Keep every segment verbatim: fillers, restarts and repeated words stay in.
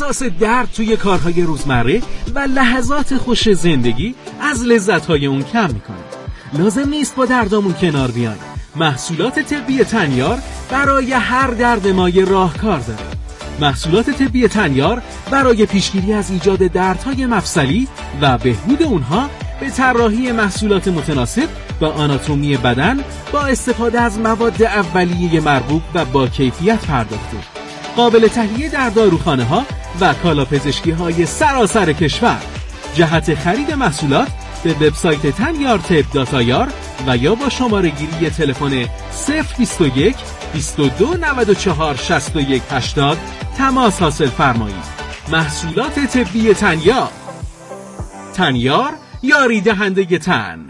احساس درد توی کارهای روزمره و لحظات خوش زندگی از لذتهای اون کم میکنه. لازم نیست با دردامون کنار بیایم. محصولات طبی تنیار برای هر درد مایه راهکار داره. محصولات طبی تنیار برای پیشگیری از ایجاد دردهای مفصلی و بهبود اونها به طراحی محصولات متناسب با آناتومی بدن با استفاده از مواد اولیه مرغوب و با کیفیت پرداخته. قابل تهیه در داروخانه‌ها و کالاپزشکی‌های سراسر کشور. جهت خرید محصولات به وبسایت تنیار طب دات آی آر و یا با شماره گیری تلفن صفر بیست و یک بیست و دو نود و چهار شصت و یک هشتاد تماس حاصل فرمایید. محصولات طبی تنیار. تنیار یاری دهنده تن.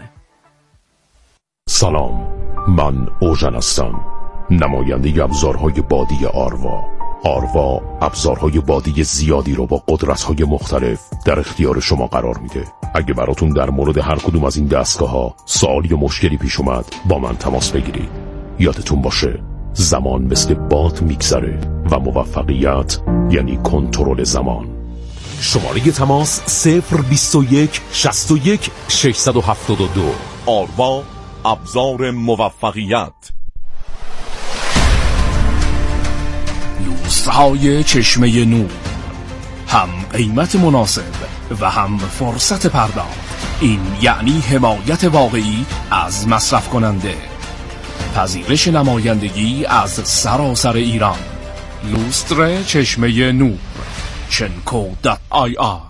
سلام، من اوژن هستم، نماینده ابزارهای بادی آروا. آروا ابزارهای بادی زیادی رو با قدرت‌های مختلف در اختیار شما قرار میده. اگه براتون در مورد هر کدوم از این دستگاه‌ها سوال یا مشکلی پیش اومد با من تماس بگیرید. یادتون باشه زمان مثل باد میگذره و موفقیت یعنی کنترل زمان. شماره تماس صفر بیست و یک شصت و یک ششصد و هفتاد و دو. آروا ابزار موفقیت. لوسترهای چشمه نور، هم قیمت مناسب و هم فرصت پرداخت. این یعنی حمایت واقعی از مصرف کننده. پذیرش نمایندگی از سراسر ایران. لوستر چشمه نور، چنکو دات آی آر.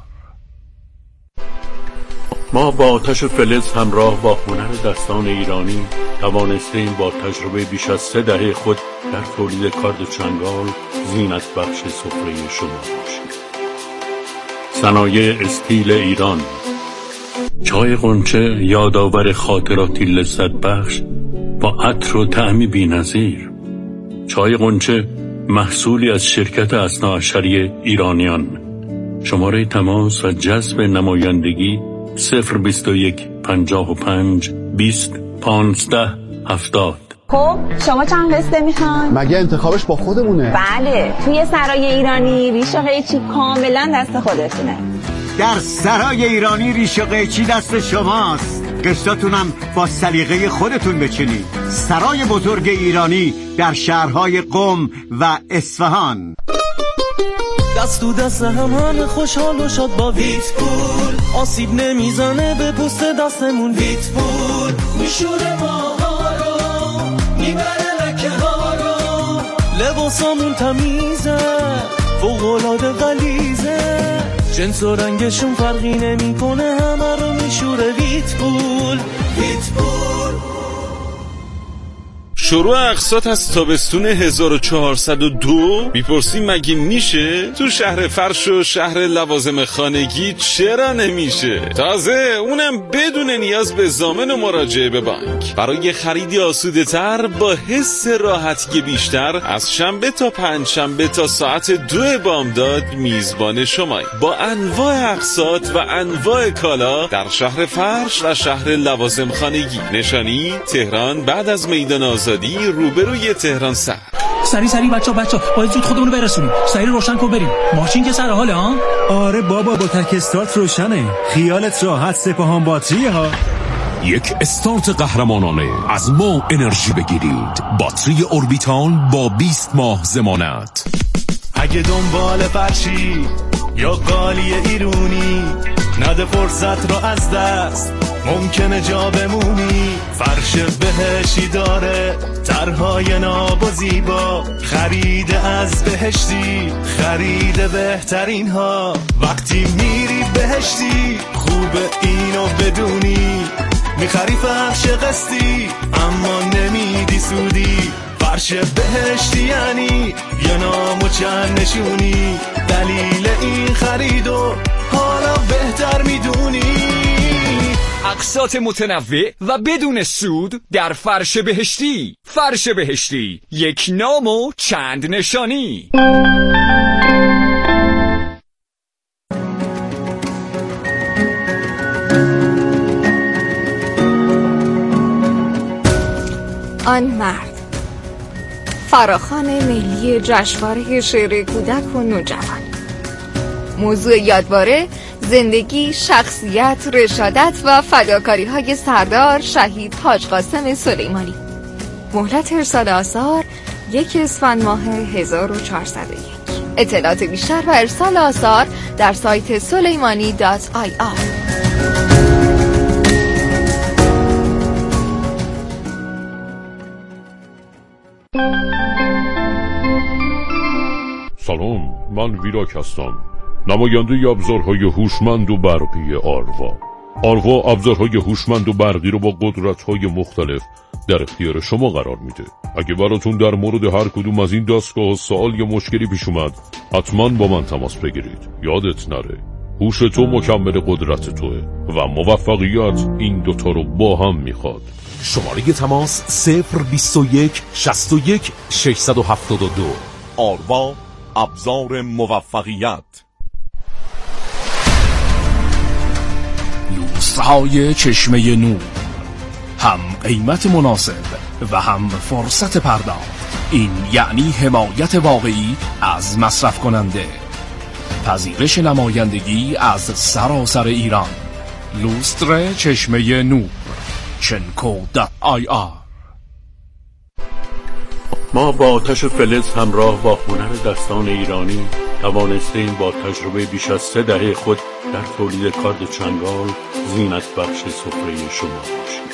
ما با آتش فلز همراه با هنر دستان ایرانی توانستیم با تجربه بیش از سه دهه خود در تولید کارد چنگال زینت بخش سفره شما باشیم. صنایع استیل ایران. چای غنچه یادآور خاطراتی لذت بخش با عطر و طعمی بی‌نظیر. چای غنچه محصولی از شرکت اثناعشری ایرانیان. شماره تماس و جذب نمایندگی صفر بیست و یک پنجاه و پنج بیست پانزده هفتاد. خب شما چند قسطه میخوان؟ مگه انتخابش با خودمونه؟ بله، توی سرای ایرانی ریش و قیچی کاملا دست خودتونه. در سرای ایرانی ریش و قیچی دست شماست. قسطاتونم با سلیقه خودتون بچینید. سرای بزرگ ایرانی در شهرهای قم و اصفهان. دست تو دست همان خوشحال و شاد با ویت پول. آسیب نمیزنه به پوست دستمون. ویت پول میشوره ماها رو، میبره لکه ها رو. لباسامون تمیزه، فوق‌العاده غلیظه. جنس و رنگشون فرقی نمیکنه، همه رو میشوره ویت پول. ویت پول. شروع اقساط از تابستون هزار و چهارصد و دو. میپرسی مگه میشه؟ تو شهر فرش و شهر لوازم خانگی چرا نمیشه؟ تازه اونم بدون نیاز به ضامن و مراجعه به بانک. برای خریدی آسوده تر با حس راحتی بیشتر از شنبه تا پنج شنبه تا ساعت دو بامداد میزبان شمای با انواع اقساط و انواع کالا در شهر فرش و شهر لوازم خانگی. نشانی تهران بعد از میدان آزادی روبروی تهران سر. سری سری بچا بچا باید زود خودمونو برسونیم. سری روشن کن بریم. ماشین که سر حاله ها؟ آره بابا با تک استارت روشنه. خیالت راحت، سپاهان باتریه ها. یک استارت قهرمانانه از ما انرژی بگیرید. باتری اوربیتال با بیست ماه ضمانت. اگه دنبال فرشی یا قالی ایرونی، نده فرصت رو از دست، ممکنه جا بمونی. فرش بهشتی داره طرحهای ناب و زیبا، خرید از بهشتی، خرید بهترین ها. وقتی میری بهشتی خوبه اینو بدونی، میخری فرش قسطی اما نمیدی سودی. فرش بهشتی یعنی یه نام و چند نشونی، دلیل این خریدو حالا بهتر میدونی. اقساط متنوع و بدون سود در فرش بهشتی. فرش بهشتی، یک نام و چند نشانی. آن مرد، فراخوان ملی جشنواره شعر کودک و نوجوان. موضوع یادواره زندگی، شخصیت، رشادت و فداکاری های سردار شهید حاج قاسم سلیمانی. مهلت ارسال آثار یک اسفند ماه هزار و چهارصد و یک. اطلاعات بیشتر و ارسال آثار در سایت سلیمانی دات آی آر. سلام، من ویراک هستم، نماینده ابزارهای هوشمند و برقی آروا. آروا ابزارهای هوشمند و برقی رو با قدرت‌های مختلف در اختیار شما قرار میده. اگه براتون در مورد هر کدوم از این دستگاه سوال یا مشکلی پیش اومد، حتما با من تماس بگیرید. یادت نره، هوش تو مکمل قدرت توه و موفقیت این دوتا رو با هم میخواد. شماره تماس صفر بیست و یک شصت و یک ششصد و هفتاد و دو. آروا ابزار موفقیت. لوسترهای چشمه نور، هم قیمت مناسب و هم فرصت پرداخت. این یعنی حمایت واقعی از مصرف کننده. پذیرش نمایندگی از سراسر ایران. لوستر چشمه نور، چنکو دات آی آر. ما با آتش فلز همراه با هنر دستان ایرانی توانستیم با تجربه بیش از سه دهه خود در تولید کارد چنگال زینت بخش سفره شما باشیم.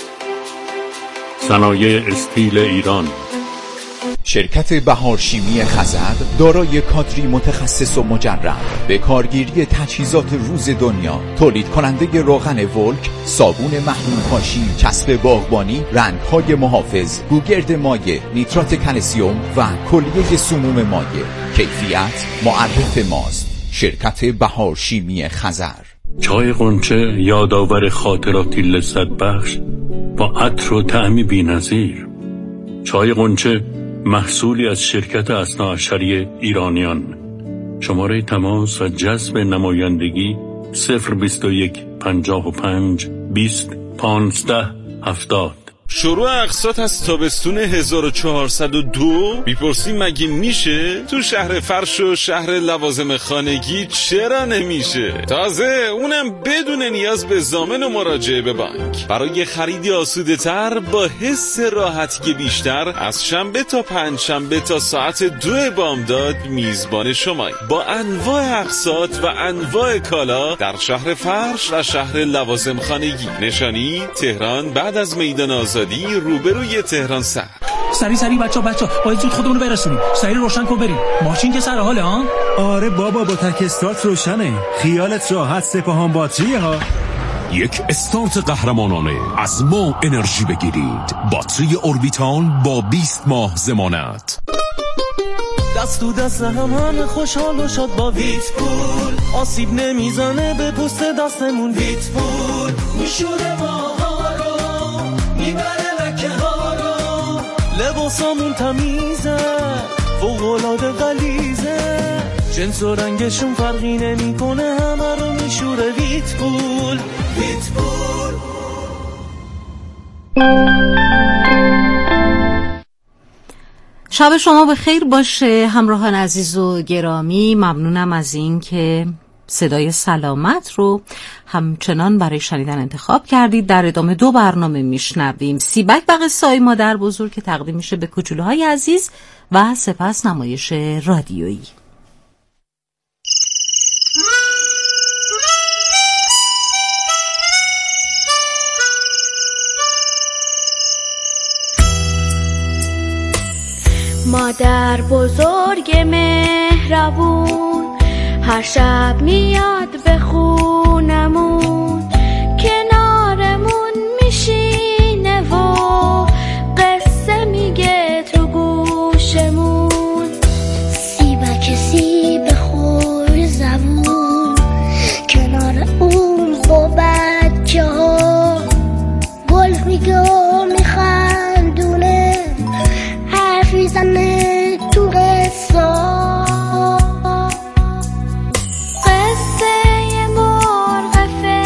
صنایع استیل ایران. شرکت بهار شیمی خزر دارای کادری متخصص و مجرب به کارگیری تجهیزات روز دنیا، تولید کننده روغن ولک، صابون محلول پاشی، چسب باغبانی، رنگ‌های محافظ، گوگرد مایع، نیترات کلسیم و کلیه سموم مایع. کیفیت معرف ماست. شرکت بهار شیمی خزر. چای غنچه یادآور خاطراتی لذت بخش با عطر و طعمی بی‌نظیر. چای غنچه محصولی از شرکت اثناعشری ایرانیان. شماره تماس و جذب نمایندگی صفر بیست و یک پنجاه و پنج بیست پانزده هفتاد. شروع اقساط از تابستون هزار و چهارصد و دو. میپرسی مگه میشه؟ تو شهر فرش و شهر لوازم خانگی چرا نمیشه؟ تازه اونم بدون نیاز به ضامن و مراجعه به بانک. برای خریدی آسوده تر با حس راحتی بیشتر، از شنبه تا پنج شنبه تا ساعت دو بامداد میزبان شماییم با انواع اقساط و انواع کالا در شهر فرش و شهر لوازم خانگی. نشانی تهران بعد از میدان آزادی روبروی تهران سر. سری سری بچا بچا باید زود خودمونو برسونیم. سری روشن کن بریم. ماشین که سر حاله ها؟ آره بابا، با تک استارت روشنه. خیالت راحت، سپاهان باتریه ها. یک استارت قهرمانانه از ما انرژی بگیرید. باتری اوربیتال با بیست ماه ضمانت. دست تو دست همه خوشحال و شاد با ویت پول. آسیب نمیزنه به پوست دستمون. ویت پول میشوره ماها رو، میبره لکه ها رو. لباسامون تمیزه، فوق‌العاده غلیظه. جنس و رنگشون فرقی نمیکنه، همه رو میشوره ویت پول. ویت پول. شب شما به خیر باشه همراهان عزیز و گرامی. ممنونم از این که صدای سلامت رو همچنان برای شنیدن انتخاب کردید. در ادامه دو برنامه میشنویم. سیبک و قصه‌های مادر بزرگ که تقدیم میشه به کوچولوهای عزیز و سپس نمایش رادیویی. مادر بزرگ مهربون هر شب میاد به خونمون، کنارمون میشینه و قصه میگه تو گوشمون. سیبک سیب خور زبون کنار اون با بچه ها، گل میگه و میخندونه، حرف میزنه تو قصه. قصه مرغ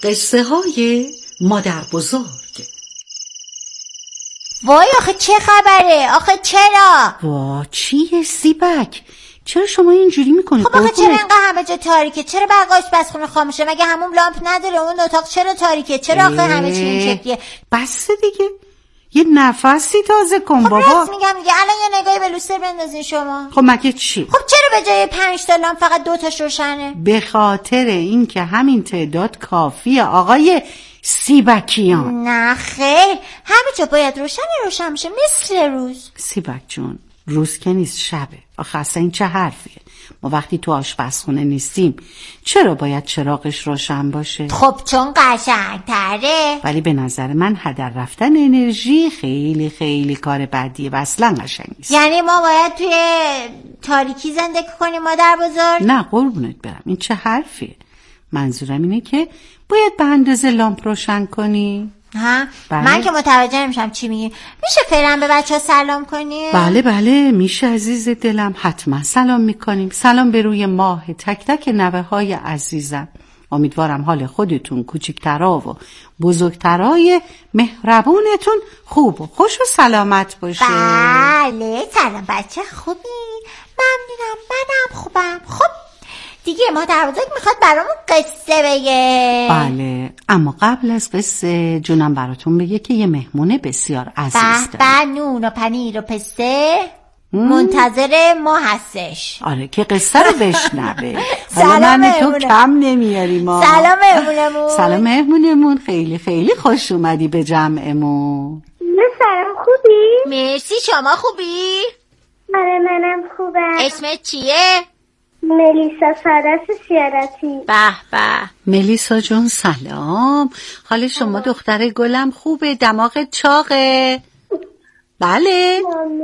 قصه های مادر بزرگ. وای آخه چه خبره؟ آخه چرا؟ وا چیه سیبک؟ چرا شما اینجوری میکنید؟ خب آخه چرا اینقدر همه جا تاریکه؟ چرا برق آشپزخونه خاموشه؟ مگه همون لامپ نداره؟ اون اتاق چرا تاریکه؟ چرا آخه همه چی این شکلیه؟ بس دیگه یه نفسی تازه کن خب بابا. راست میگم دیگه. الان یه نگاهی به لوستر بندازین شما. خب مگه چی؟ خب چرا به جای پنج تا لامپ فقط دو تاش روشنه؟ به خاطر اینکه همین تعداد کافیه آقای سیبکیان. نه خیر، همه جا باید روشن روشن میشه مثل روز. سیبک جون روز که نیست شبه. آخه اصلا این چه حرفیه؟ ما وقتی تو آشپزخونه نیستیم چرا باید چراغش روشن باشه؟ خب چون قشنگ‌تره. ولی به نظر من هدر رفتن انرژی خیلی خیلی کار بدیه و اصلا قشنگ نیست. یعنی ما باید توی تاریکی زندگی کنیم مادر بزرگ؟ نه قربونت برم، این چه حرفیه؟ منظورم اینه که باید به اندازه لامپ روشن کنی. ها بله. من که متوجه نمیشم چی میگی. میشه فعلا به بچه ها سلام کنی؟ بله بله میشه عزیز دلم، حتما سلام میکنیم. سلام به روی ماه تک تک نوه های عزیزم. امیدوارم حال خودتون کوچکترا و بزرگترای مهربونتون خوب و خوش و سلامت باشه. بله سلام بچه خوبی؟ ممنونم، منم خوبم. خب دیگه مادر بزرگ میخواد برامون قصه بگه. بله اما قبل از قصه جونم براتون بگه که یه مهمونه بسیار عزیز داره. به نون و پنیر و پسته منتظر ما هستش. آره که قصه رو بشنوه. حالا من تو کم نمیاری ما. سلام مهمونمون. سلام مهمونمون، خیلی خیلی خوش اومدی به جمعمون. سلام خوبی؟ مرسی، شما خوبی؟ آره منم خوبم. اسمت چیه؟ ملیسا سادس سیارتی. به به. ملیسا جون سلام. حال شما دختر گلم خوبه؟ دماغت چاقه؟ بله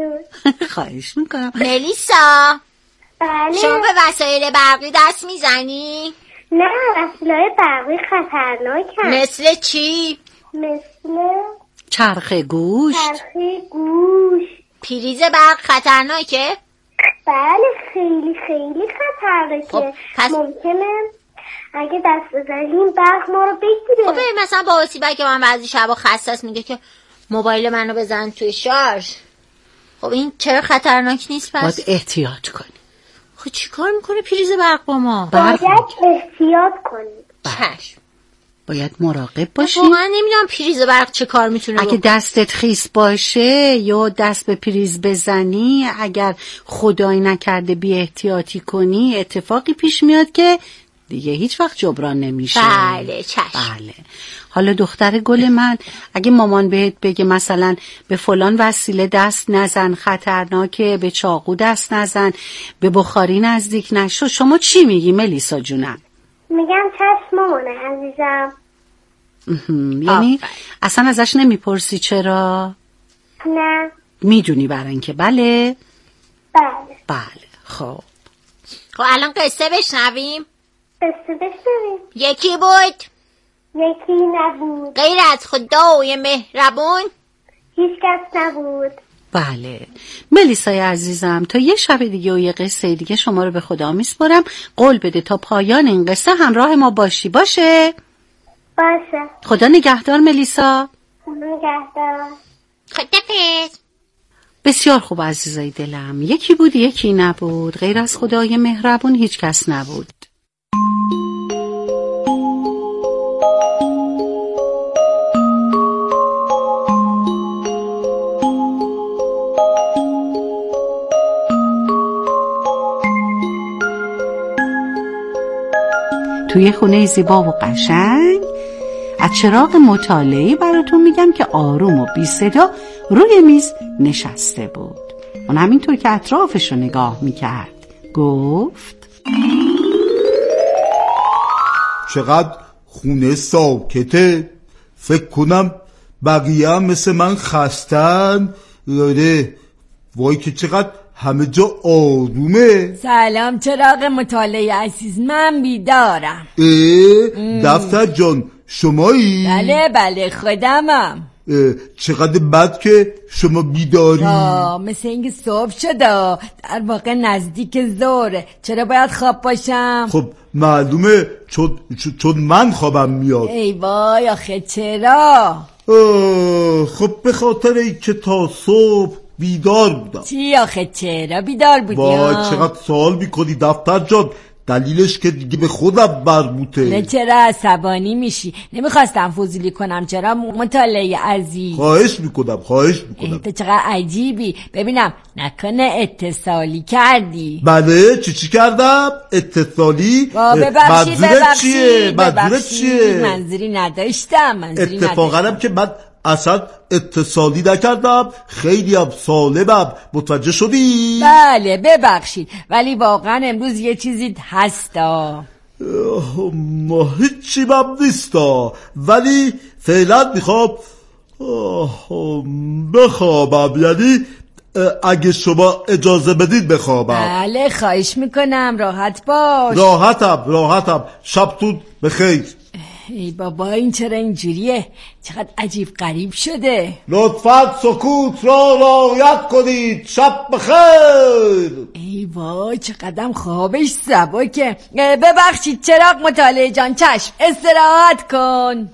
خواهش میکنم. ملیسا بله شما به وسایل برقی دست میزنی؟ نه وسایل برقی خطرناکن. مثل چی؟ مثل چرخ گوش. چرخ گوش. پریز برق خطرناکه؟ بله خیلی خیلی خطرناکه. خب پس ممکنه اگه دست بزنیم برق ما رو بگیره. خب مثلا با سیبک من بعضی شبا خسته است میگه که موبایل منو بزن توی شارژ. خب این چرا خطرناک نیست پس؟ باید احتیاط کنی. خب چی کار میکنه پریز برق با ما؟ باید احتیاط کنیم. چشم. باید مراقب باشی. واقعا نمیدونم پریز برق چه کار میتونه اگه بکنه. دستت خیس باشه یا دست به پریز بزنی، اگر خدای نکرده بی احتیاطی کنی اتفاقی پیش میاد که دیگه هیچ وقت جبران نمیشه. بله چشم. بله. حالا دختر گل من اگه مامان بهت بگه مثلا به فلان وسیله دست نزن خطرناکه، به چاقو دست نزن، به بخاری نزدیک نشو، شما چی میگی ملیسا جونم؟ میگم چشم مامانه عزیزم. یعنی اصلا ازش نمیپرسی چرا؟ نه. میدونی برای اینکه بله؟ بله. بله خب. خب الان قصه بشنویم؟ قصه بشنویم. یکی بود؟ یکی نبود. غیر از خدای مهربون هیچ کس نبود. بله ملیسای عزیزم، تا یه شب دیگه و یه قصه دیگه شما رو به خدا میسپارم. قول بده تا پایان این قصه همراه ما باشی. باشه؟ باشه. خدا نگهدار ملیسا. خدا نگهدار. خدافظ. بسیار خوب عزیزای دلم، یکی بود یکی نبود، غیر از خدای مهربون هیچ کس نبود. توی خونه زیبا و قشنگ از چراغ مطالعه‌ای براتون میگم که آروم و بی صدا روی میز نشسته بود. اون همینطور که اطرافش رو نگاه میکرد گفت چقدر خونه ساکته، فکر کنم بقیه هم مثل من خستن. یاره وای که چقدر همه جا آرومه. سلام چراغ مطالعه عزیز، من بیدارم. اه دفتر جان شمایی؟ بله بله خودمم. چقدر بد که شما بیداری. آه مثل اینکه صبح شده، در واقع نزدیک ظهره. چرا باید خواب باشم؟ خب معلومه، چون چون من خوابم میاد. ای وای آخه چرا؟ خب به خاطر اینکه تا صبح بیدار بودم. چی آخه چرا بیدار بودی؟ وای چقدر سوال میکنی دفتر جان، دلیلش که دیگه به خودم مربوطه. نه چرا عصبانی میشی؟ نمیخواستم فضولی کنم، چرا مطالعه عزیز؟ خواهش میکنم خواهش میکنم. تو چقدر عجیبی. ببینم نکنه اتصالی کردی؟ بله چی چی کردم؟ اتصالی؟ ببخشید ببخشید منظورت چیه؟ منظوری نداشتم منظوری اتفاقا هم که من اصلا اتصالی نکردم، خیلی هم سالمم. متوجه شدی؟ بله ببخشید، ولی واقعا امروز یه چیزی هستا. ما هیچی بم نیستا، ولی فعلا میخوام بخوابم. یعنی اگه شما اجازه بدید بخوابم. بله خواهش میکنم، راحت باش. راحتم راحتم. شبتون بخیر. ای بابا این چرا اینجوریه؟ چقدر عجیب غریب شده. لطفاً سکوت را رعایت کنید. شب بخیر. ای وای چقدر خوابش سبکه. ببخشید چراغ مطالعه جان، چشم استراحت کن.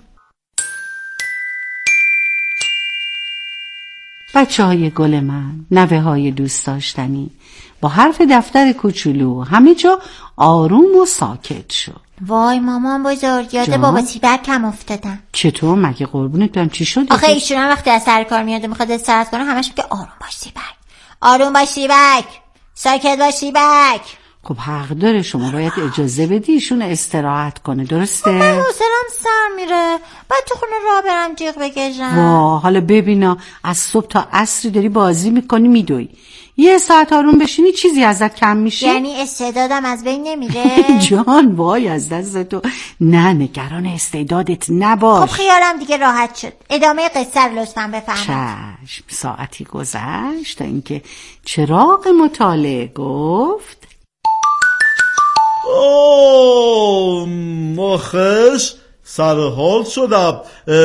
بچه های گل من، نوه های دوست داشتنی، با حرف دفتر کوچولو همه جا آروم و ساکت شد. وای مامان بزرگ، یاد بابا تیبک هم افتادم. چطور مگه قربونت برم چی شد؟ آخه ایشون هم وقتی از سر کار میاد میخواد استراحت کنه همش میگه آروم باش تیبک، آروم باش تیبک، ساکت باش تیبک. خب حق داره، شما باید اجازه بدی ایشون استراحت کنه، درسته؟ من حوصله‌ام سر میره، بعد تو خونه راه برم جیغ بکشم. وا حالا ببینا، از صبح تا عصری داری بازی میکنی میدوی، یه ساعت آروم بشینی چیزی ازت کم میشه؟ یعنی استعدادم از بین نمیره؟ جان وای از دست تو. نه نگران استعدادت نباش. خب خیالم دیگه راحت شد. ادامه قصه رو لطفاً بفرمایید. چشم. ساعتی گذشت تا اینکه چراغ مطالعه گفت اوه مخش سرحال شدم.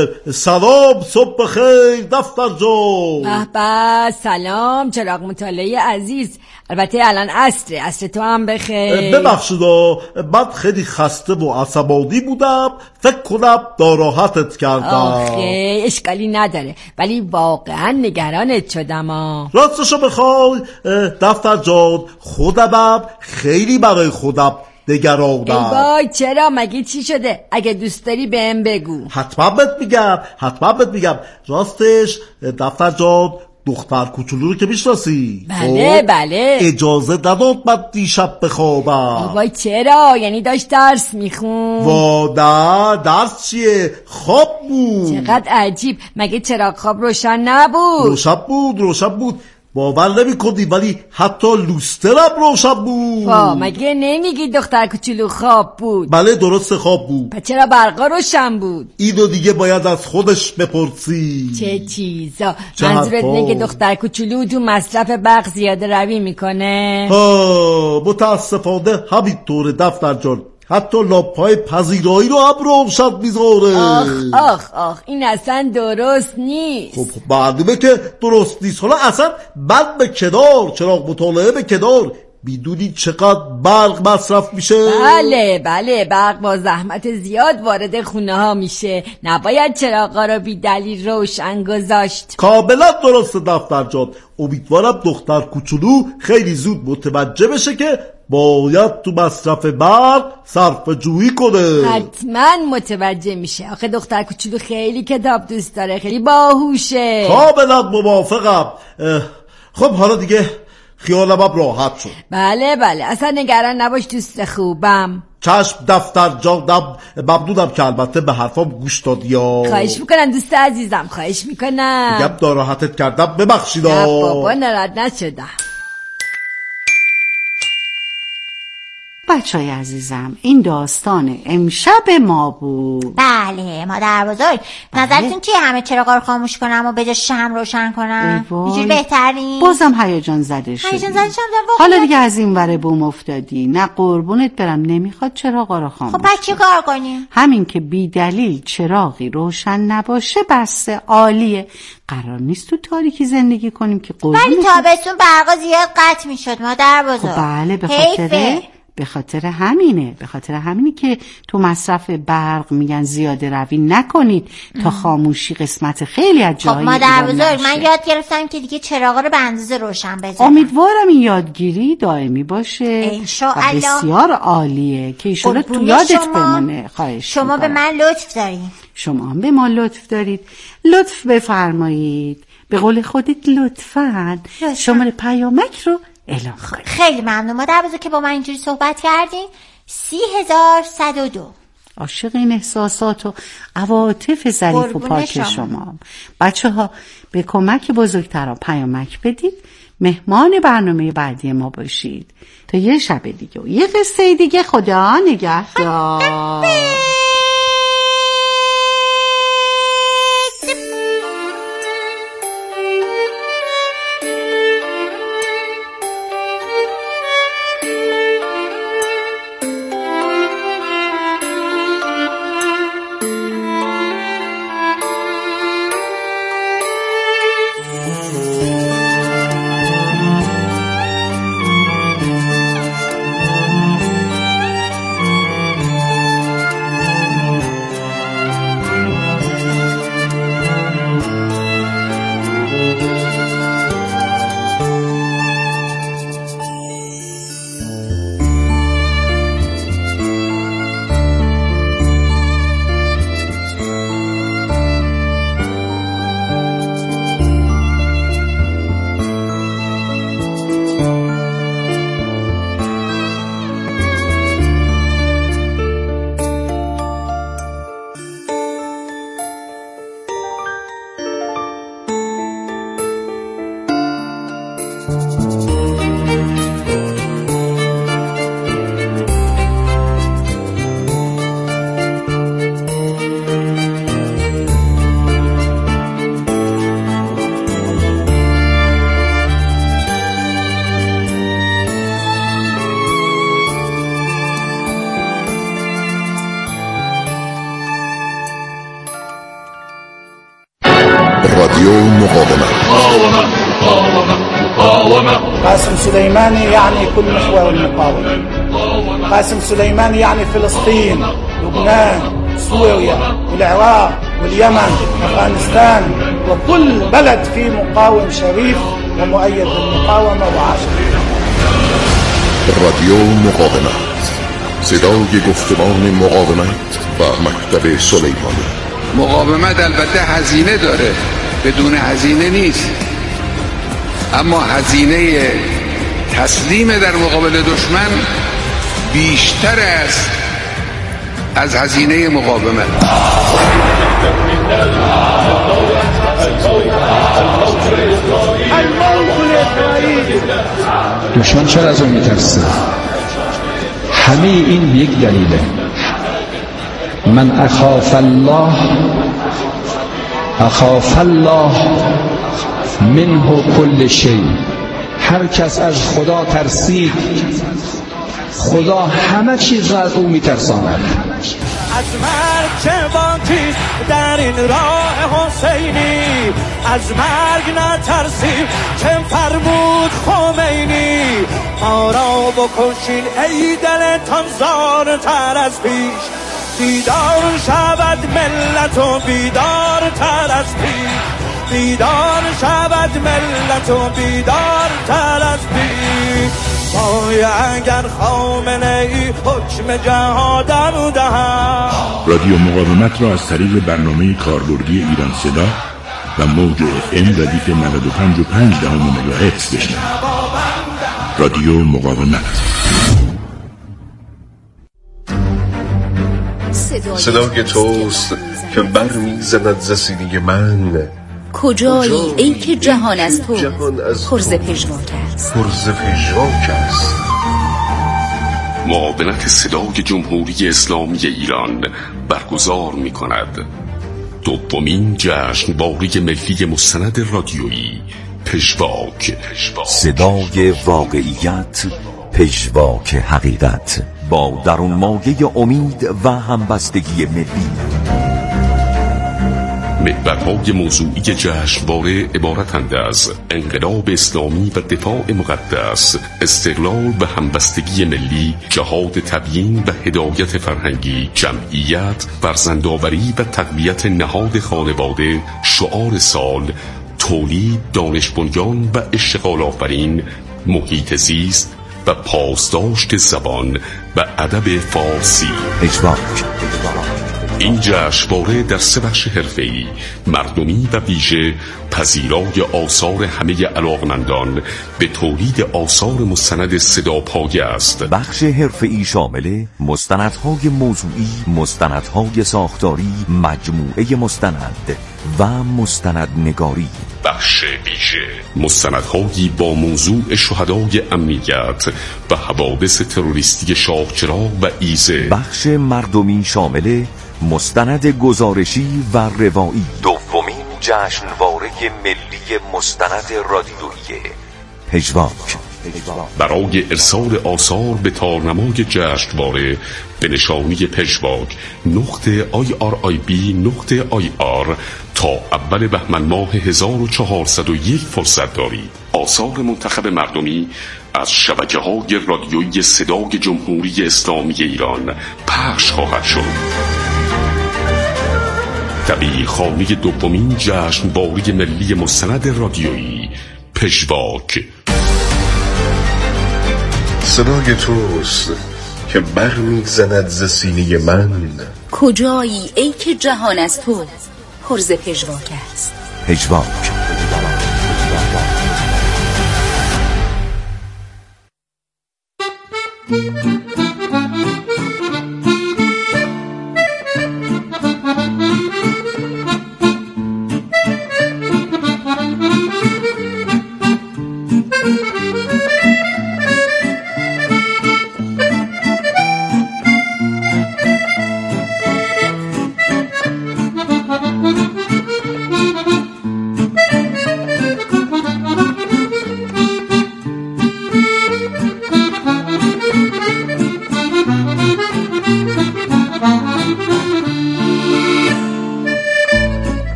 سلام، صبح بخیر دفتر جو. به به سلام چراغ مطالعه عزیز. البته الان عصره، عصر تو هم بخیر. ببخشید من خیلی خسته و عصبانی بودم، فکر کنم ناراحتت کردم. آخه اشکالی نداره، ولی واقعا نگرانت شدم. راستشو بخوای دفتر جان، خودمم خیلی برای خودم نگرانم. ای وای چرا؟ مگه چی شده؟ اگه دوست داری بهم بگو. حتما بهت میگم حتما بهت میگم. راستش دفتر جان، دختر کوچولو رو که میشناسی؟ بله بله. اجازه نداد من دیشب بخوابم. وای چرا؟ یعنی داشت درس میخون؟ وا نه، درس چیه؟ خواب بود. چقدر عجیب، مگه چراغ خواب روشن نبود؟ روشن بود روشن بود باور نمی کنی، ولی حتی لوسترم روشن بود. وا مگه نمیگی دختر کوچولو خواب بود؟ بله درست خواب بود. پس چرا برقا روشن بود؟ اینو دیگه باید از خودش بپرسی. چه چیزا؟ منظورت اینه که دختر کوچولو تو مصرف برق زیاده روی میکنه؟ ها متاسفانه همینطوره دفتر جان. حتی لاپای پذیرایی رو هم روشن میذاره. آخ آخ آخ این اصلا درست نیست. خب معلومه که درست نیست. حالا اصلا بد به کنار، چراغ مطالعه به کنار، میدونی چقدر برق مصرف میشه؟ بله بله، برق با زحمت زیاد وارد خونه ها میشه، نباید چراغا رو بی دلیل روشن گذاشت. کاملا درست دفتر جان. امیدوارم دختر کوچولو خیلی زود متوجه بشه که باید تو مصرف برق صرفه جویی کنه. حتما متوجه میشه. آخه دختر کوچولو خیلی کتاب دوست داره، خیلی باهوشه. کاملا موافقم. خب حالا دیگه خیالم هم راحت شد. بله بله اصلا نگران نباش دوست خوبم. چشم دفتر جانم، ممنونم که البته به حرفام گوش دادی. خواهش میکنم دوست عزیزم، خواهش میکنم. میگم ناراحتت کردم، ببخشید. نه بابا ناراحت نشدم. بچه‌های عزیزم، این داستان امشب ما بود. بله مادر بزرگ، نظرتون چیه همه چراغا رو خاموش کنم و به جای شمع روشن کنم؟ اینجوری بهترین؟ بازم هیجان زده شدی. هیجان زده شدم. حالا دیگه از این ور بوم افتادی. نه قربونت برم، نمیخواد چراغا رو خاموش. خب پس چی کار کنیم؟ همین که بی دلیل چراغی روشن نباشه بسه، عالیه. قرار نیست تو تاریکی زندگی کنیم که قربونت. ولی تابستون برقا زیاد قطع میشد مادر بزرگ. خب بله، به خاطر به خاطر همینه به خاطر همینی که تو مصرف برق میگن زیاده روی نکنید ام. تا خاموشی قسمت خیلی از جاهای خب مادر بزرگ، من یاد گرفتم که دیگه چراغا رو به اندازه روشن بذارم. امیدوارم این یادگیری دائمی باشه و بسیار عالیه که ایشالا تو یادت بمونه. خواهش شما میکنم. به من لطف دارید. شما هم به ما لطف دارید. لطف بفرمایید. به قول خودت لطفاً شماره پیامک رو اعلام کنید. خیلی ممنون مادر بزرگ که با من اینجوری صحبت کردین. سی هزار صد و دو. عاشق این احساسات و عواطف ظریف و پاک شما, شما. بچه ها به کمک بزرگتران پیامک بدید، مهمان برنامه بعدی ما باشید تا یه شب دیگه و یه قصه دیگه. خدا نگهدار. رادیو مقاومت. قاسم سليماني يعني كل محور المقاومة. قاسم سليماني يعني فلسطين، لبنان، سوريا، العراق واليمن، أفغانستان، وكل بلد فيه مقاوم شريف ومؤيد بالمقاومة وعاشق. رادیو مقاومت، صدای گفتمان مقاومت و مکتب سلیمانی. مقاومت البته هزینه داره، بدون هزینه نیست، اما هزینه تسلیم در مقابل دشمن بیشتر است از هزینه مقاومت. دشمن چرا از اون میترسه؟ همه این یک دلیله. من اخاف الله اخاف الله منه کل شیء. هر کس از خدا ترسید، خدا همه چیز را از او میترساند. از مرگ چه باکی در این راه حسینی، از مرگ نترسیم چه فرمود خمینی. ما را بکشین ای دلتان زارتر از پیش، بیدار شود ملت و بیدار تر از پیش، بیدار شود ملت و بیدار تر از پیش. وای اگر خامنه ای حکم جهادم دهد. رادیو مقاومت را از طریق برنامه کاربردی ایران صدا و موج اف ام ردیف نود و پنج و پنج دهم مگاهرتز بشنوید. رادیو مقاومت. صدای توست که برمی‌زند ز سینه من. کجایی ای که جهان از تو پرز پژواک است، پرز پژواک است. معاونت صدای جمهوری اسلامی ایران برگزار می کند دومین جشنواره ملی مستند رادیویی پژواک. صدای واقعیت، پژواک حقیقت، با درون مایه امید و همبستگی ملی. محورهای موضوعی جشنواره عبارتند از انقلاب اسلامی و دفاع مقدس، استقلال و همبستگی ملی، جهاد تبیین و هدایت فرهنگی، جمعیت، فرزندآوری و تقویت نهاد خانواده، شعار سال، تولید، دانش بنیان و اشتغال آفرین، محیط زیست و پاسداشت زبان و ادب فارسی. پژواک. این جشنواره در سه بخش حرفه‌ای، مردمی و ویژه، پذیرای آثار همه علاقمندان به تولید آثار مستند صداپایه است. بخش حرفه‌ای شامل مستندهای موضوعی، مستندهای ساختاری، مجموعه مستند و مستندنگاری. بخش ویژه، مستندهایی با موضوع شهدای امنیت و حوادث تروریستی شاهچراغ و ایزه. بخش مردمی شامل مستند گزارشی و روایی. دومین جشنواره ملی مستند رادیویی پژواک. برای ارسال آثار به تارنمای جشنواره به نشانی پژواک نقطه آی آر آی بی نقطه آی آر تا اول بهمن ماه هزار و چهارصد و یک فرصت دارید. آثار منتخب مردمی از شبکه‌های رادیویی صدای جمهوری اسلامی ایران پخش خواهد شد. دبیرخانه دومین جشنواره ملی مستند رادیویی پژواک. صدای توست که برمی‌زند ز سینه من. کجایی ای که جهان از تو پر ز پژواک است. پژواک. Thank you.